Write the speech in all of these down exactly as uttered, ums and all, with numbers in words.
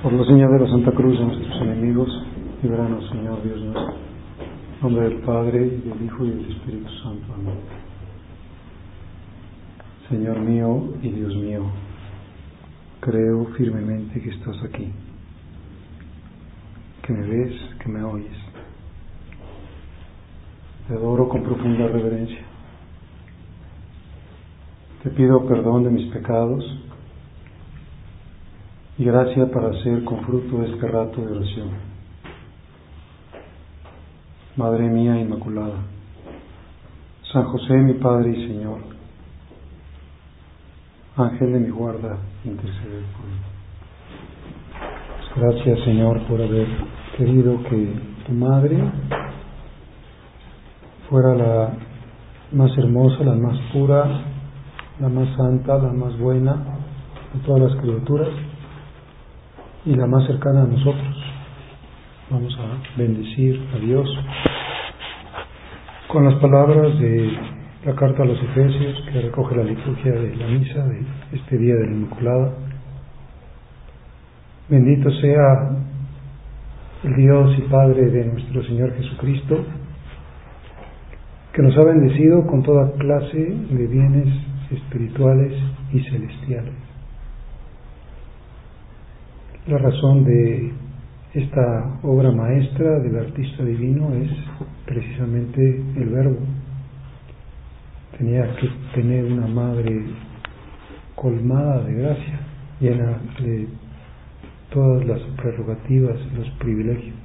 Por la señal de la Santa Cruz de nuestros enemigos, líbranos, Señor Dios nuestro. En nombre del Padre, y del Hijo, y del Espíritu Santo. Amén. Señor mío y Dios mío, creo firmemente que estás aquí, que me ves, que me oyes. Te adoro con profunda reverencia. Te pido perdón de mis pecados y gracia para hacer con fruto este rato de oración. Madre mía Inmaculada, San José mi Padre y Señor, Ángel de mi guarda, intercede por mí. Gracias, Señor, por haber querido que tu Madre fuera la más hermosa, la más pura, la más santa, la más buena de todas las criaturas y la más cercana a nosotros. Vamos a bendecir a Dios con las palabras de la carta a los Efesios que recoge la liturgia de la misa de este día de la Inmaculada. Bendito sea el Dios y Padre de nuestro Señor Jesucristo, que nos ha bendecido con toda clase de bienes espirituales y celestiales. La razón de esta obra maestra del artista divino es precisamente el Verbo. Tenía que tener una madre colmada de gracia, llena de todas las prerrogativas, los privilegios.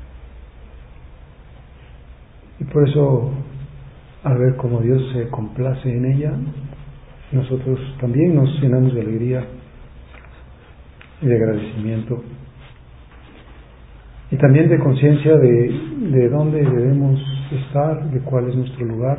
Y por eso, al ver cómo Dios se complace en ella, nosotros también nos llenamos de alegría y de agradecimiento, y también de conciencia de, de dónde debemos estar, de cuál es nuestro lugar.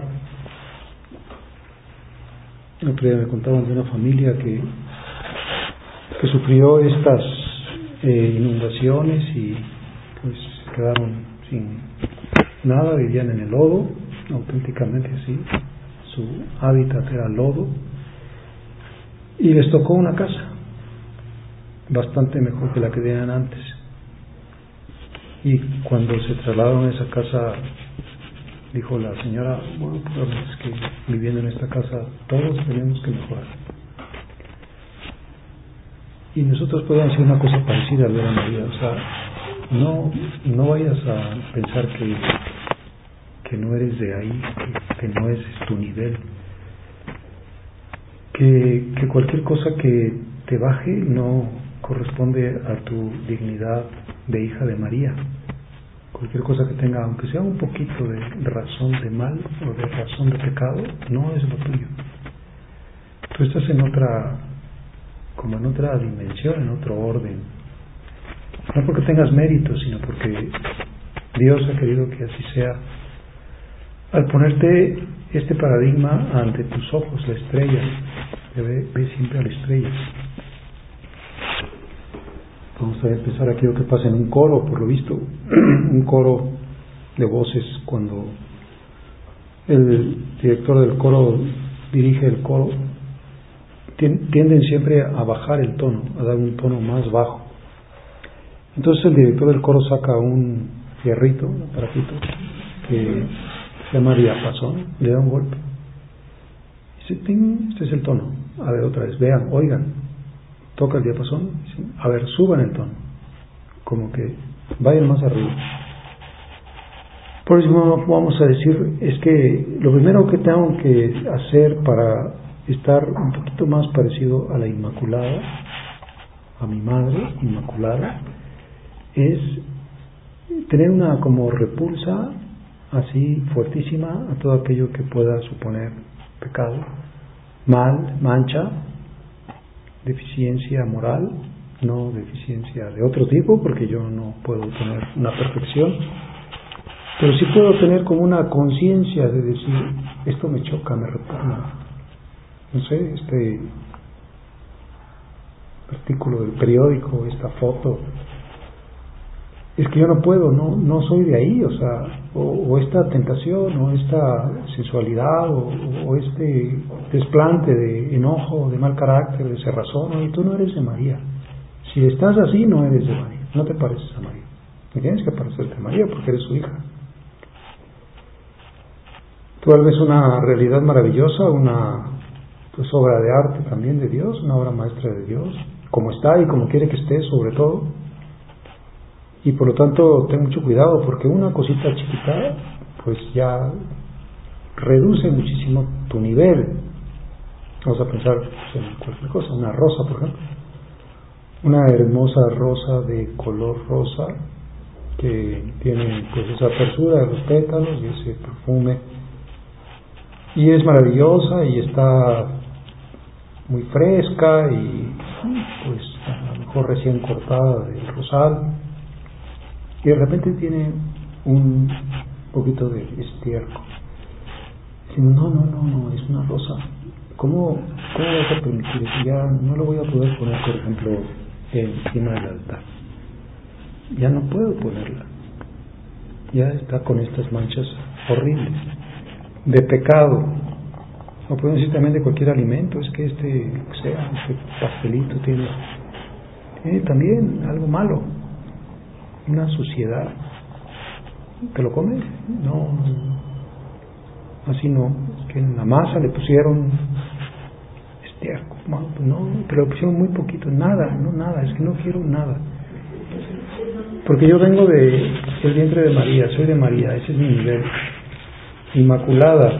El otro día me contaban de una familia que, que sufrió estas eh, inundaciones y pues quedaron sin nada, vivían en el lodo, auténticamente así, su hábitat era lodo, y les tocó una casa bastante mejor que la que tenían antes. Y cuando se trasladaron a esa casa, dijo la señora, bueno, pues es que viviendo en esta casa todos tenemos que mejorar. Y nosotros podemos hacer una cosa parecida al ver a María. O sea, no, no vayas a pensar que, que no eres de ahí, que, que no es tu nivel, que, que cualquier cosa que te baje no corresponde a tu dignidad de hija de María. Cualquier cosa que tenga, aunque sea un poquito de razón de mal o de razón de pecado, no es lo tuyo. Tú estás en otra, como en otra dimensión, en otro orden. No porque tengas mérito, sino porque Dios ha querido que así sea. Al ponerte este paradigma ante tus ojos, la estrella, ve, ve siempre a la estrella. Vamos a empezar aquí lo que pasa en un coro, por lo visto, un coro de voces. Cuando el director del coro dirige el coro, tienden siempre a bajar el tono, a dar un tono más bajo. Entonces el director del coro saca un fierrito, un aparatito, que se llama diapasón, le da un golpe. Dice, ¡ting! Este es el tono. A ver, otra vez, vean, oigan. Toca el diapasón, a ver, suban el tono, como que vayan más arriba. Por eso vamos a decir, es que lo primero que tengo que hacer para estar un poquito más parecido a la Inmaculada, a mi Madre Inmaculada, es tener una como repulsa así fuertísima a todo aquello que pueda suponer pecado, mal, mancha, deficiencia moral, no deficiencia de otro tipo, porque yo no puedo tener una perfección, pero sí puedo tener como una conciencia de decir, esto me choca, me repugna. No sé, este artículo del periódico, esta foto, es que yo no puedo, no, no soy de ahí, o sea, o, o esta tentación, o esta sensualidad, o, o este desplante de enojo, de mal carácter, de cerrazón, y tú no eres de María. Si estás así, no eres de María, no te pareces a María. Y tienes que parecerte a María porque eres su hija. Tú ves una realidad maravillosa, una pues obra de arte también de Dios, una obra maestra de Dios, como está y como quiere que esté, sobre todo. Y por lo tanto, ten mucho cuidado, porque una cosita chiquita, pues ya reduce muchísimo tu nivel. Vamos a pensar pues, en cualquier cosa, una rosa, por ejemplo. Una hermosa rosa de color rosa, que tiene pues esa apertura de los pétalos y ese perfume. Y es maravillosa y está muy fresca y pues a lo mejor recién cortada del rosal, y de repente tiene un poquito de estiércol. Decimos, no, no, no, no, es una rosa. ¿Cómo, cómo vas a permitir eso? Ya no lo voy a poder poner, por ejemplo, encima del altar. Ya no puedo ponerla. Ya está con estas manchas horribles de pecado. O podemos decir también de cualquier alimento. Es que este, lo que sea, este pastelito tiene, tiene también algo malo, una suciedad. ¿Te lo comes? No, así no. Es que en la masa le pusieron estiércol. Bueno, pues no, pero le pusieron muy poquito. Nada, no nada. Es que no quiero nada. Porque yo vengo de el vientre de María, soy de María, ese es mi nivel. Inmaculada.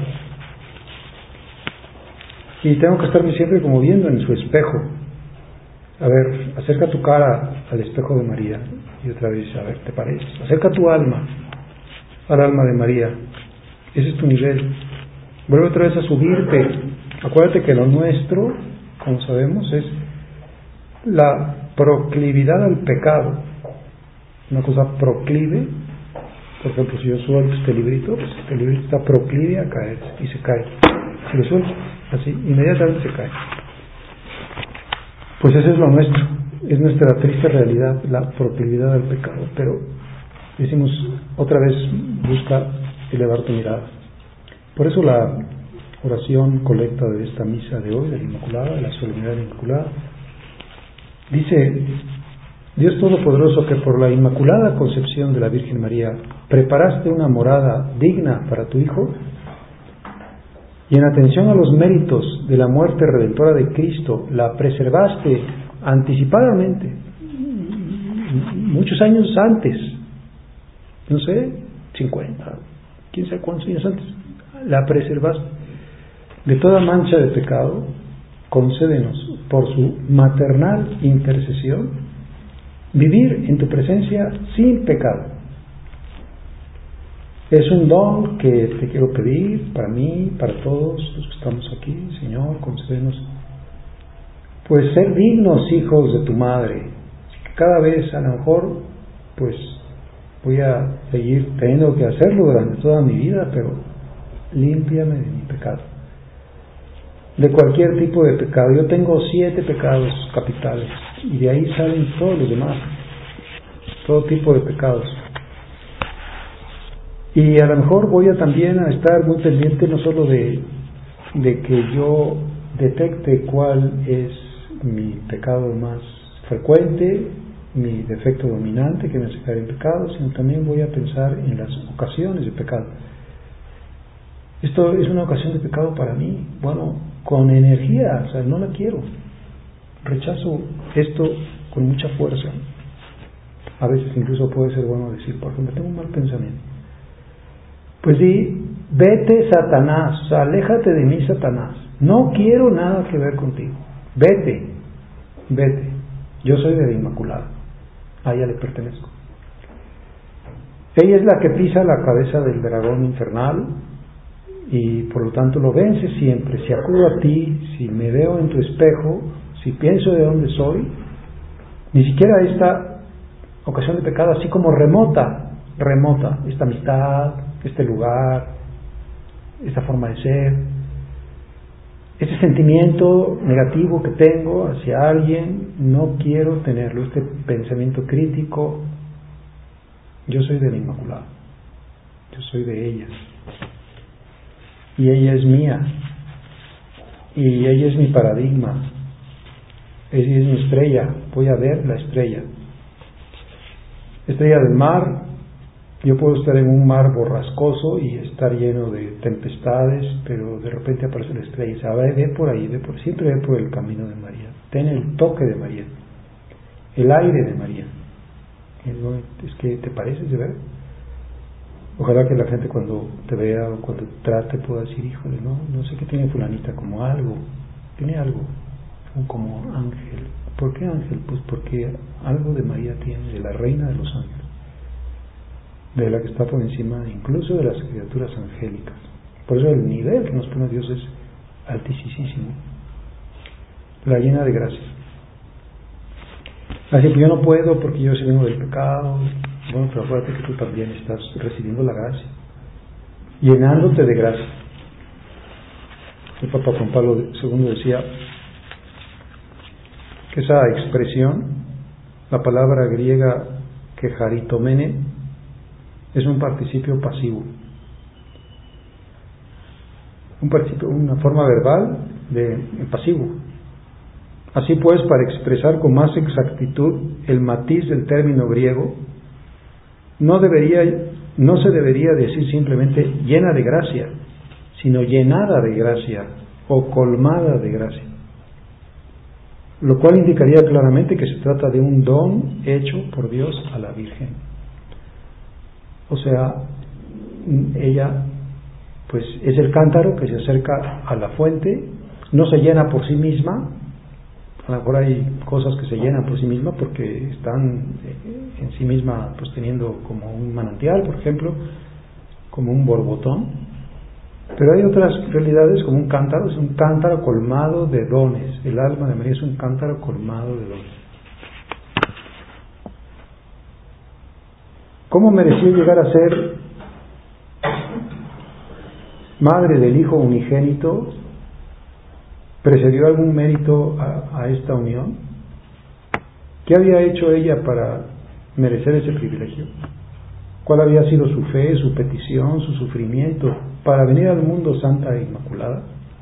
Y tengo que estarme siempre como viendo en su espejo. A ver, acerca tu cara al espejo de María. Y otra vez, a ver, ¿te parece? Acerca tu alma al alma de María. Ese es tu nivel. Vuelve otra vez a subirte. Acuérdate que lo nuestro, como sabemos, es la proclividad al pecado. Una cosa proclive. Por ejemplo, si yo suelto este librito, pues este librito está proclive a caer y se cae. Si lo suelto, así, inmediatamente se cae. Pues eso es lo nuestro, es nuestra triste realidad, la proclividad al pecado. Pero decimos otra vez, busca elevar tu mirada. Por eso la oración colecta de esta misa de hoy, de la Inmaculada, de la solemnidad de la Inmaculada, dice: Dios Todopoderoso, que por la Inmaculada Concepción de la Virgen María preparaste una morada digna para tu Hijo, y en atención a los méritos de la muerte redentora de Cristo la preservaste anticipadamente, muchos años antes, no sé, cincuenta, quién sabe cuántos años antes, la preservaste de toda mancha de pecado. Concédenos por su maternal intercesión vivir en tu presencia sin pecado. Es un don que te quiero pedir para mí, para todos los que estamos aquí. Señor, concédenos pues ser dignos hijos de tu madre. Cada vez a lo mejor pues voy a seguir teniendo que hacerlo durante toda mi vida, pero límpiame de mi pecado, de cualquier tipo de pecado. Yo tengo siete pecados capitales y de ahí salen todos los demás, todo tipo de pecados. Y a lo mejor voy a también a estar muy pendiente no solo de, de que yo detecte cuál es mi pecado más frecuente, mi defecto dominante que me hace caer en pecado, sino también voy a pensar en las ocasiones de pecado. Esto es una ocasión de pecado para mí, bueno, con energía, o sea, no la quiero. Rechazo esto con mucha fuerza. A veces incluso puede ser bueno decir, por ejemplo, tengo un mal pensamiento. Pues di, vete Satanás, o sea, aléjate de mí Satanás, no quiero nada que ver contigo, vete, vete, yo soy de la Inmaculada, a ella le pertenezco. Ella es la que pisa la cabeza del dragón infernal y por lo tanto lo vence siempre. Si acudo a ti, si me veo en tu espejo, si pienso de dónde soy, ni siquiera esta ocasión de pecado así como remota, remota, esta amistad, este lugar, esta forma de ser, este sentimiento negativo que tengo hacia alguien, no quiero tenerlo, este pensamiento crítico. Yo soy de la Inmaculada, yo soy de ella, y ella es mía, y ella es mi paradigma, es, es mi estrella, voy a ver la estrella. Estrella del mar, yo puedo estar en un mar borrascoso y estar lleno de tempestades, pero de repente aparece la estrella y dice, ah, ve por ahí, ve por, siempre ve por el camino de María, ten el toque de María, el aire de María. Es que te pareces de ver. Ojalá que la gente cuando te vea o cuando te trate pueda decir, híjole, no, no sé qué tiene fulanita, como algo, tiene algo, como ángel. ¿Por qué ángel? Pues porque algo de María tiene, de la reina de los ángeles, de la que está por encima incluso de las criaturas angélicas. Por eso el nivel que nos pone Dios es altísimo, la llena de gracia. Así que yo no puedo porque yo sí vengo del pecado. Bueno, pero acuérdate que tú también estás recibiendo la gracia, llenándote de gracia. El Papa Juan Pablo segundo decía que esa expresión, la palabra griega kecharitomene, es un participio pasivo, un participio, una forma verbal de pasivo. Así pues, para expresar con más exactitud el matiz del término griego, no debería, no se debería decir simplemente llena de gracia, sino llenada de gracia o colmada de gracia, lo cual indicaría claramente que se trata de un don hecho por Dios a la Virgen. O sea, ella pues es el cántaro que se acerca a la fuente, no se llena por sí misma. A lo mejor hay cosas que se llenan por sí mismas porque están en sí misma pues teniendo como un manantial, por ejemplo, como un borbotón, pero hay otras realidades como un cántaro, es un cántaro colmado de dones. El alma de María es un cántaro colmado de dones. ¿Cómo mereció llegar a ser madre del Hijo unigénito? ¿Precedió algún mérito a, a esta unión? ¿Qué había hecho ella para merecer ese privilegio? ¿Cuál había sido su fe, su petición, su sufrimiento para venir al mundo santa e inmaculada?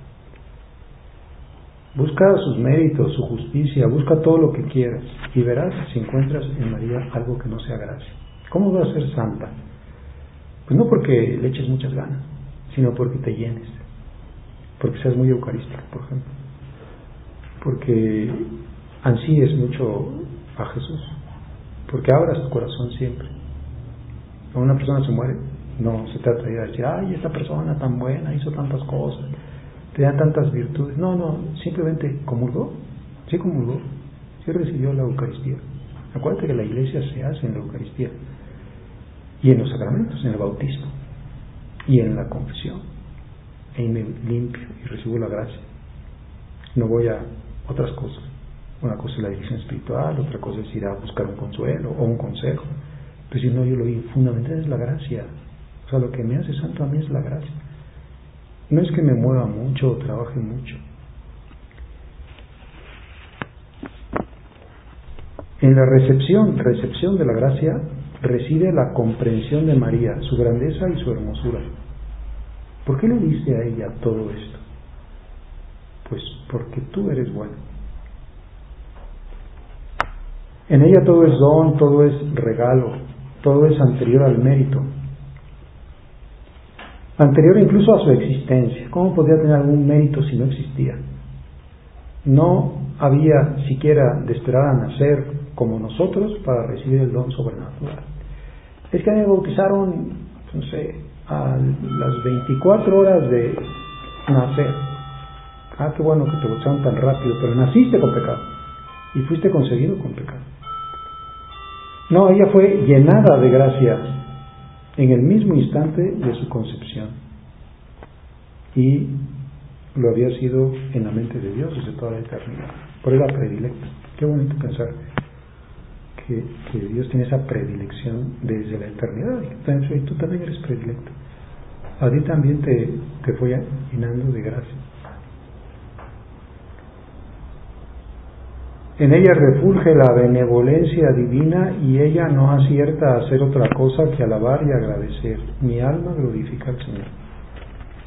Busca sus méritos, su justicia, busca todo lo que quieras y verás si encuentras en María algo que no sea gracia. ¿Cómo vas a ser santa? Pues no porque le eches muchas ganas, sino porque te llenes, porque seas muy eucarística, por ejemplo, porque ansíes mucho a Jesús, porque abras tu corazón siempre. Cuando una persona se muere, no se trata de decir, ay, esta persona tan buena, hizo tantas cosas, tenía tantas virtudes. No, no, simplemente comulgó, sí comulgó, sí recibió la Eucaristía. Acuérdate que la iglesia se hace en la Eucaristía y en los sacramentos, en el bautismo y en la confesión. Y me limpio y recibo la gracia. No voy a otras cosas. Una cosa es la dirección espiritual, otra cosa es ir a buscar un consuelo o un consejo. Pero si no, yo lo fundamental es la gracia. O sea, lo que me hace santo a mí es la gracia. No es que me mueva mucho o trabaje mucho. En la recepción, recepción de la gracia reside la comprensión de María, su grandeza y su hermosura. ¿Por qué le dice a ella todo esto? Pues porque tú eres bueno. En ella todo es don, todo es regalo, todo es anterior al mérito, anterior incluso a su existencia. ¿Cómo podría tener algún mérito si no existía? No había siquiera de esperar a nacer como nosotros para recibir el don sobrenatural. Es que me bautizaron, no sé, a las veinticuatro horas de nacer. Ah, qué bueno que te bautizaron tan rápido, pero naciste con pecado y fuiste concebido con pecado. No, ella fue llenada de gracia en el mismo instante de su concepción y lo había sido en la mente de Dios desde toda la eternidad. Por era predilecta. Qué bonito pensar que, que Dios tiene esa predilección desde la eternidad y tú también eres predilecto. A ti también te, te fue llenando de gracia. En ella refulge la benevolencia divina y ella no acierta a hacer otra cosa que alabar y agradecer. Mi alma glorifica al Señor.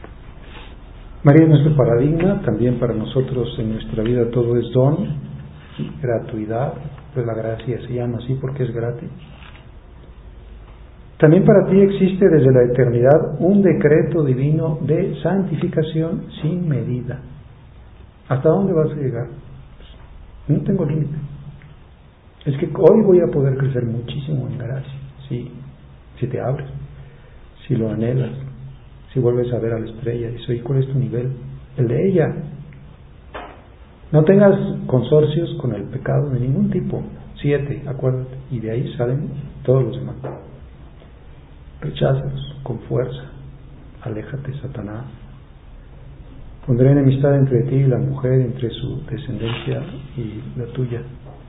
María es nuestro paradigma, también para nosotros en nuestra vida todo es don. gratuidad, pues la gracia se llama así porque es gratis. También para ti existe desde la eternidad un decreto divino de santificación sin medida. ¿Hasta dónde vas a llegar? Pues, no tengo límite. Es que hoy voy a poder crecer muchísimo en gracia, si, si te abres, si lo anhelas, si vuelves a ver a la estrella y dices, oye, ¿cuál es tu nivel? El de ella. No tengas consorcios con el pecado de ningún tipo. Siete, acuérdate. Y de ahí salen todos los demás. Recházalos con fuerza. Aléjate, Satanás. Pondré enemistad entre ti y la mujer, entre su descendencia y la tuya.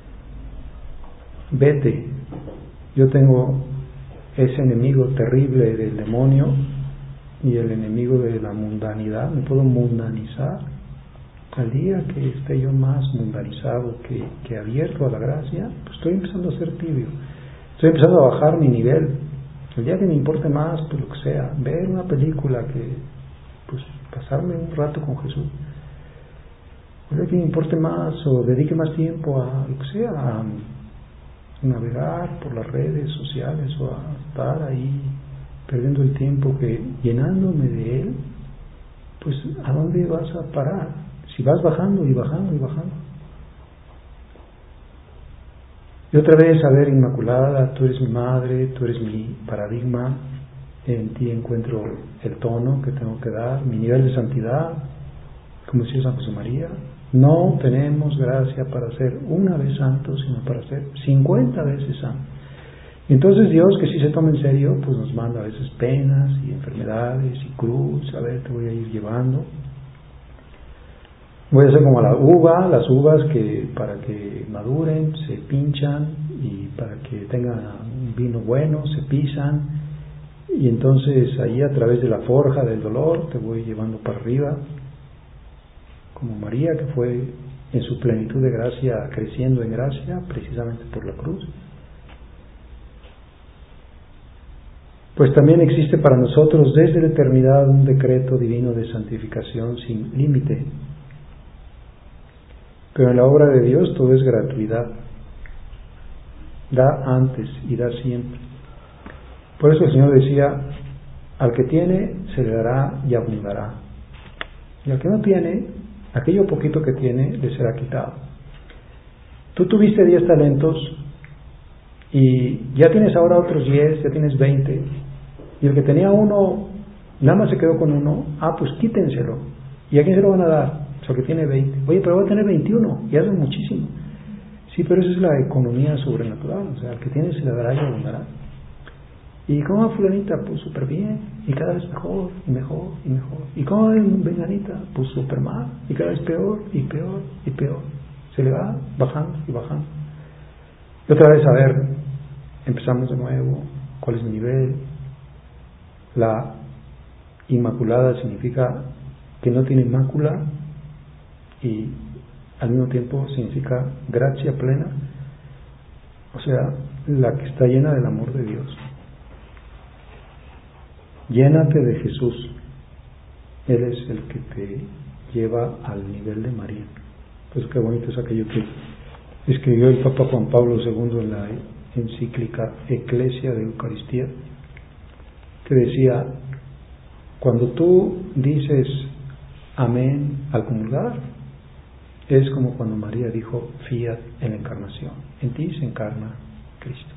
Vete. Yo tengo ese enemigo terrible del demonio y el enemigo de la mundanidad. Me puedo mundanizar. Al día que esté yo más mundanizado que, que abierto a la gracia, pues estoy empezando a ser tibio. Estoy empezando a bajar mi nivel. El día que me importe más, pues lo que sea, ver una película, que pues pasarme un rato con Jesús. El día que me importe más o dedique más tiempo a lo que sea, a navegar por las redes sociales o a estar ahí perdiendo el tiempo, que llenándome de Él, pues ¿a dónde vas a parar? Si vas bajando y bajando y bajando. Y otra vez, a ver, Inmaculada, tú eres mi madre, tú eres mi paradigma, en ti encuentro el tono que tengo que dar, mi nivel de santidad, como decía San José María. No tenemos gracia para ser una vez santos, sino para ser cincuenta veces santos. Y entonces Dios, que sí se toma en serio, pues nos manda a veces penas y enfermedades y cruz. A ver, te voy a ir llevando. Voy a hacer como la uva, las uvas que para que maduren se pinchan y para que tengan un vino bueno se pisan, y entonces ahí a través de la forja del dolor te voy llevando para arriba, como María, que fue en su plenitud de gracia creciendo en gracia precisamente por la cruz. Pues también existe para nosotros desde la eternidad un decreto divino de santificación sin límite. Pero en la obra de Dios todo es gratuidad. Da antes y da siempre. Por eso el Señor decía, al que tiene se le dará y abundará. Y al que no tiene, aquello poquito que tiene le será quitado. Tú tuviste diez talentos y ya tienes ahora otros diez, ya tienes veinte. Y el que tenía uno, nada más se quedó con uno. Ah, pues quítenselo. ¿Y a quién se lo van a dar? O sea, que tiene veinte. Oye, pero va a tener veintiuno, y eso es muchísimo. Sí, pero esa es la economía sobrenatural. O sea, al que tiene se le dará y abundará. ¿Y cómo va fulanita? Pues súper bien, y cada vez mejor, y mejor, y mejor. ¿Y cómo va venganita? Pues súper mal, y cada vez peor, y peor, y peor. Se le va bajando y bajando. Y otra vez, a ver, empezamos de nuevo. ¿Cuál es mi nivel? La Inmaculada significa que no tiene mácula, y al mismo tiempo significa gracia plena, o sea, la que está llena del amor de Dios. Llénate de Jesús. Él es el que te lleva al nivel de María. Pues qué bonito es aquello que escribió el Papa Juan Pablo segundo en la encíclica Ecclesia de Eucaristía, que decía, cuando tú dices amén al comulgar, es como cuando María dijo fiat en la encarnación. En ti se encarna Cristo.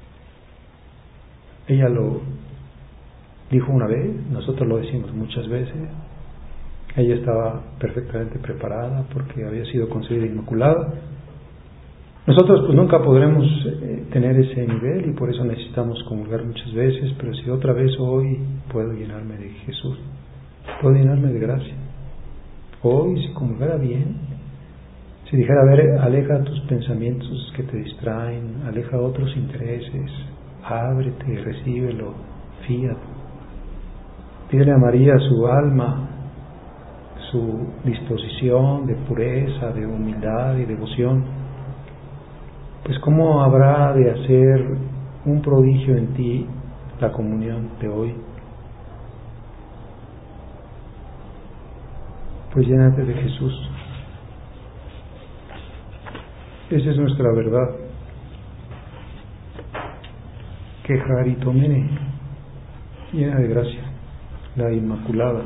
Ella lo dijo una vez, nosotros lo decimos muchas veces. Ella estaba perfectamente preparada porque había sido concebida inmaculada. Nosotros pues nunca podremos eh, tener ese nivel, y por eso necesitamos comulgar muchas veces, pero si otra vez hoy puedo llenarme de Jesús, puedo llenarme de gracia. Hoy, si comulgara bien, si dijera, a ver, aleja tus pensamientos que te distraen, aleja otros intereses, ábrete, recíbelo, fíate. Pídele a María su alma, su disposición de pureza, de humildad y devoción. Pues cómo habrá de hacer un prodigio en ti la comunión de hoy. Pues llénate de Jesús. Esa es nuestra verdad. Que Jaritomene, llena de gracia, la Inmaculada.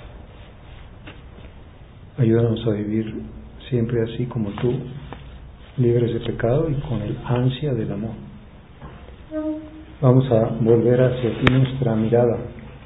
Ayúdanos a vivir siempre así como tú, libres de pecado y con el ansia del amor. Vamos a volver hacia ti nuestra mirada.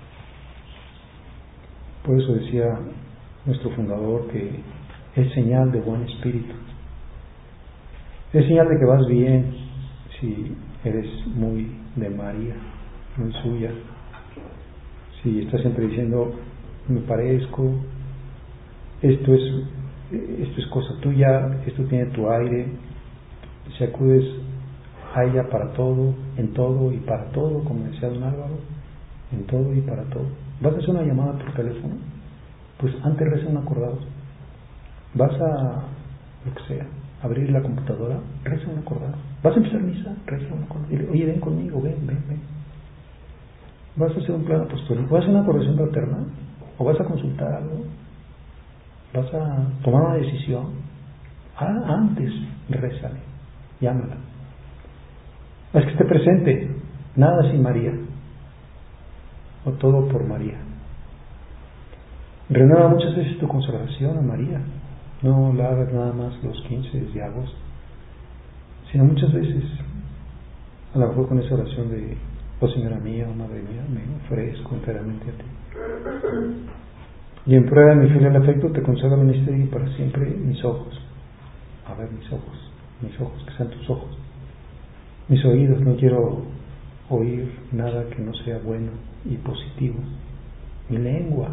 Por eso decía nuestro fundador que es señal de buen espíritu. Es señal de que vas bien si eres muy de María, muy suya. Si estás siempre diciendo, me parezco, esto es, esto es cosa tuya, esto tiene tu aire, si acudes a ella para todo, en todo y para todo, como decía don Álvaro, en todo y para todo. ¿Vas a hacer una llamada por teléfono? Pues antes reza un acordado. ¿Vas a, lo que sea, abrir la computadora? Reza un acordado. ¿Vas a empezar misa? Reza un acordado. Dile, oye, ven conmigo, ven, ven, ven. ¿Vas a hacer un plan apostólico? ¿Vas a hacer una corrección fraterna? ¿O vas a consultar algo? ¿Vas a tomar una decisión? Ah, antes, rézale, llámala. Es que esté presente, nada sin María, o todo por María. Renueva muchas veces tu consagración a María, no la hagas nada más los quince de agosto, sino muchas veces, a lo mejor con esa oración de, oh Señora mía, oh Madre mía, me ofrezco enteramente a ti. Y en prueba de mi filial afecto te consagro en este día para siempre mis ojos. A ver, mis ojos, mis ojos, que sean tus ojos. Mis oídos, no quiero oír nada que no sea bueno y positivo. Mi lengua,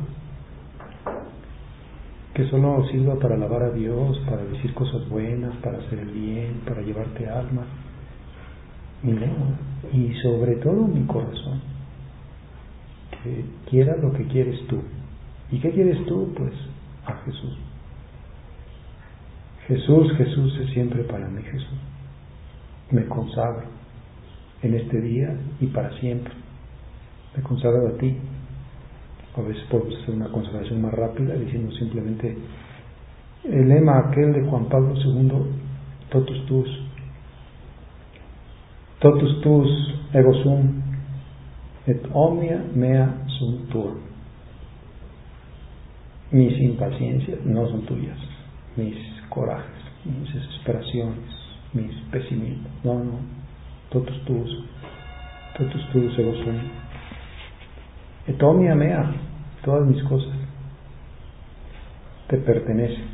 que solo sirva para alabar a Dios, para decir cosas buenas, para hacer el bien, para llevarte alma. Mi lengua. Y sobre todo mi corazón, que quiera lo que quieres tú. ¿Y qué quieres tú? Pues a Jesús. Jesús, Jesús es siempre para mí Jesús. Me consagro en este día y para siempre. Me consagro a ti. A veces podemos hacer una consagración más rápida diciendo simplemente el lema aquel de Juan Pablo segundo, totus tuus. Totus tuus ego sum et omnia mea sunt tua. Mis impaciencias no son tuyas, mis corajes, mis desesperaciones, mis pesimismos, no, no, totus tuus, totus tuus ego sum, et omnia mea, todas mis cosas te pertenecen.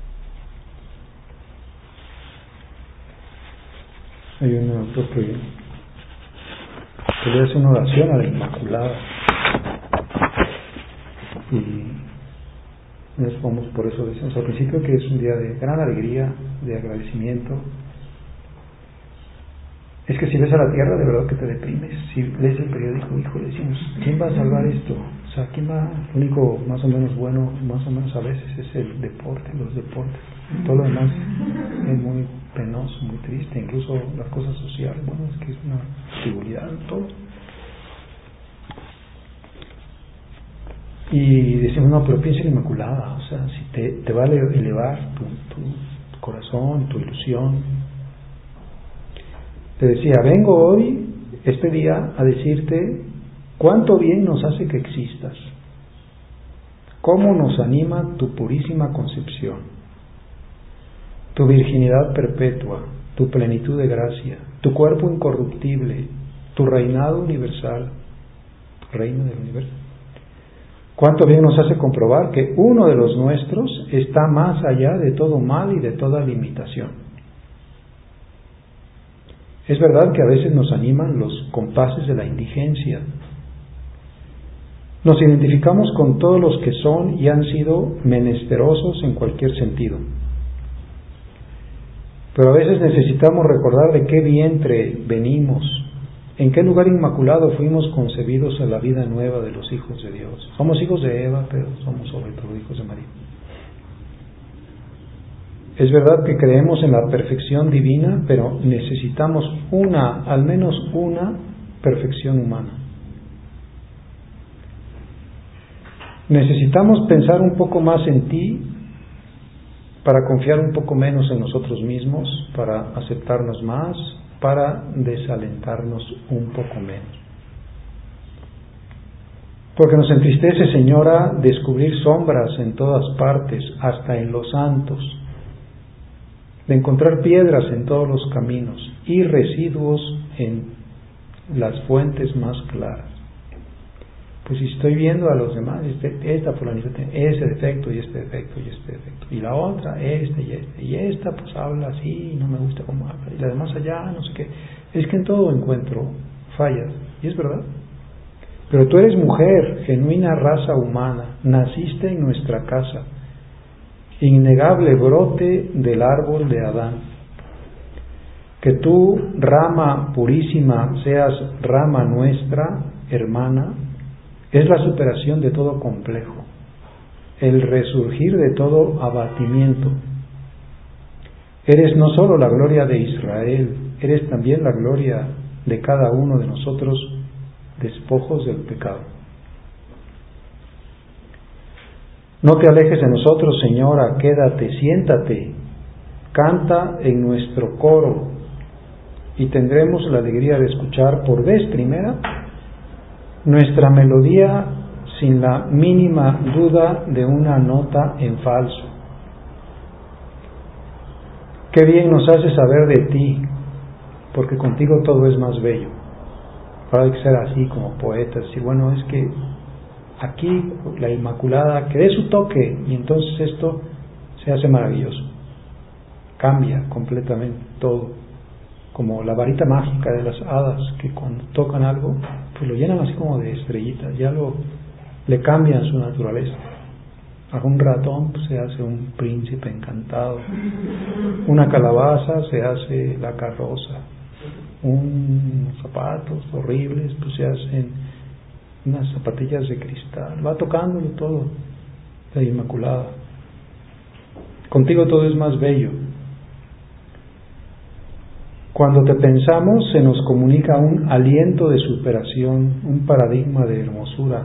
Hay un autor que, que le hace una oración a la Inmaculada y nos vamos, por eso decimos al principio que es un día de gran alegría, de agradecimiento. Es que si ves a la tierra, de verdad que te deprimes. Si lees el periódico, hijo, le decimos, ¿quién va a salvar esto? O sea, ¿quién va? Lo único más o menos bueno, más o menos a veces, es el deporte, los deportes. Todo lo demás es muy penoso, muy triste, incluso las cosas sociales. Bueno, es que es una frivolidad en todo. Y decimos, no, pero piensa en la Inmaculada, o sea, si te, te va a elevar tu, tu corazón, tu ilusión. Te decía, vengo hoy, este día, a decirte cuánto bien nos hace que existas, cómo nos anima tu purísima concepción, tu virginidad perpetua, tu plenitud de gracia, tu cuerpo incorruptible, tu reinado universal, reino del universo. Cuánto bien nos hace comprobar que uno de los nuestros está más allá de todo mal y de toda limitación. Es verdad que a veces nos animan los compases de la indigencia. Nos identificamos con todos los que son y han sido menesterosos en cualquier sentido. Pero a veces necesitamos recordar de qué vientre venimos, en qué lugar inmaculado fuimos concebidos a la vida nueva de los hijos de Dios. Somos hijos de Eva, pero somos sobre todo hijos de María. Es verdad que creemos en la perfección divina, pero necesitamos una, al menos una, perfección humana. Necesitamos pensar un poco más en ti para confiar un poco menos en nosotros mismos, para aceptarnos más, para desalentarnos un poco menos. Porque nos entristece, Señora, descubrir sombras en todas partes, hasta en los santos, de encontrar piedras en todos los caminos y residuos en las fuentes más claras. Pues si estoy viendo a los demás, este, esta fulanita tiene ese defecto y este defecto y este defecto, y la otra este y este, y esta pues habla así y no me gusta cómo habla, y la demás allá no sé qué. Es que en todo encuentro fallas, y es verdad. Pero tú eres mujer, genuina raza humana, naciste en nuestra casa, innegable brote del árbol de Adán. Que tú, rama purísima, seas rama nuestra, hermana, es la superación de todo complejo, el resurgir de todo abatimiento. Eres no solo la gloria de Israel, eres también la gloria de cada uno de nosotros, despojos del pecado. No te alejes de nosotros, Señora, quédate, siéntate, canta en nuestro coro y tendremos la alegría de escuchar por vez primera nuestra melodía sin la mínima duda de una nota en falso. Qué bien nos hace saber de ti, porque contigo todo es más bello. Ahora hay que ser así como poetas, decir, bueno, es que aquí la Inmaculada, que dé su toque, y entonces esto se hace maravilloso. Cambia completamente todo. Como la varita mágica de las hadas, que cuando tocan algo, pues lo llenan así como de estrellitas, ya lo le cambian su naturaleza. A un ratón pues, se hace un príncipe encantado, una calabaza se hace la carroza, unos zapatos horribles pues se hacen unas zapatillas de cristal, va tocándolo todo, la Inmaculada. Contigo todo es más bello. Cuando te pensamos se nos comunica un aliento de superación, un paradigma de hermosura,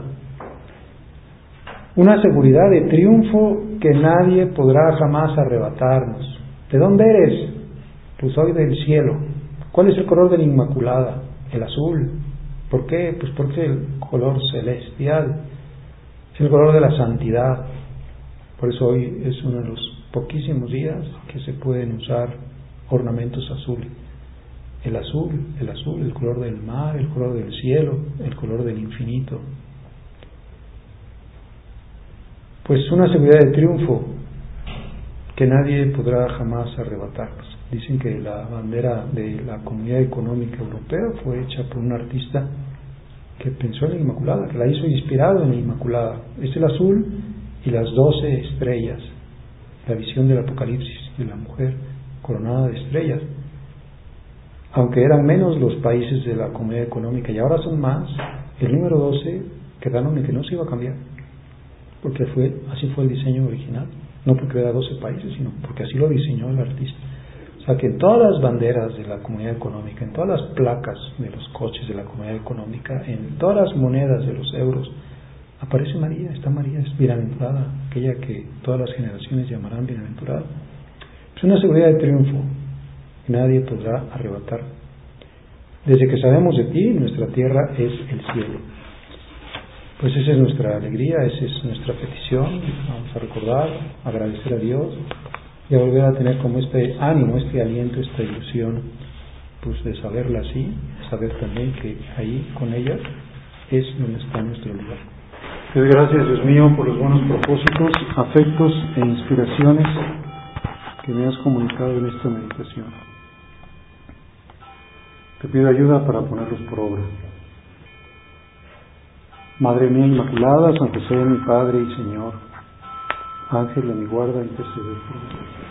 una seguridad de triunfo que nadie podrá jamás arrebatarnos. ¿De dónde eres? Pues soy del cielo. ¿Cuál es el color de la Inmaculada? El azul. ¿Por qué? Pues porque es el color celestial, es el color de la santidad. Por eso hoy es uno de los poquísimos días que se pueden usar ornamentos azules. El azul, el azul, el color del mar, el color del cielo, el color del infinito. Pues una seguridad de triunfo que nadie podrá jamás arrebatarnos. Dicen que la bandera de la Comunidad Económica Europea fue hecha por un artista que pensó en la Inmaculada, que la hizo inspirado en la Inmaculada. Es el azul y las doce estrellas, la visión del Apocalipsis de la mujer coronada de estrellas. Aunque eran menos los países de la Comunidad Económica y ahora son más, el número doce quedaron en que no se iba a cambiar, porque fue así fue el diseño original, no porque era doce países, sino porque así lo diseñó el artista. O sea que en todas las banderas de la Comunidad Económica, en todas las placas de los coches de la Comunidad Económica, en todas las monedas de los euros, aparece María, está María, es bienaventurada, aquella que todas las generaciones llamarán bienaventurada. Es una seguridad de triunfo. Nadie podrá arrebatar. Desde que sabemos de ti, nuestra tierra es el cielo. Pues esa es nuestra alegría, esa es nuestra petición. Vamos a recordar, agradecer a Dios y a volver a tener como este ánimo, este aliento, esta ilusión, pues de saberla así, saber también que ahí con ella es donde está nuestro lugar. Te doy gracias, Dios mío, por los buenos propósitos, afectos e inspiraciones que me has comunicado en esta meditación. Te pido ayuda para ponerlos por obra. Madre mía Inmaculada, San José, mi Padre y Señor, Ángel de mi guarda, intercede por mí.